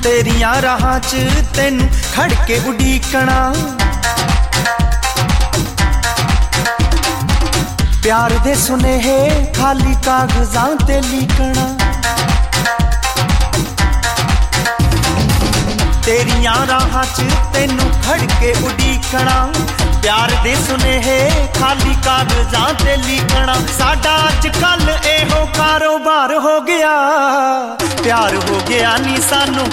तेरियां राहां च तेनू खड़ के उडीकना प्यार दे सुनेहे खाली कागजां ते लिखना तेरियां राहां च तेनू खड़ के उडीकना प्यार दे सुनेहे खाली कागजां ते लिखना साडा अज कल एहो कारोबार हो गया प्यार हो गया नी सानू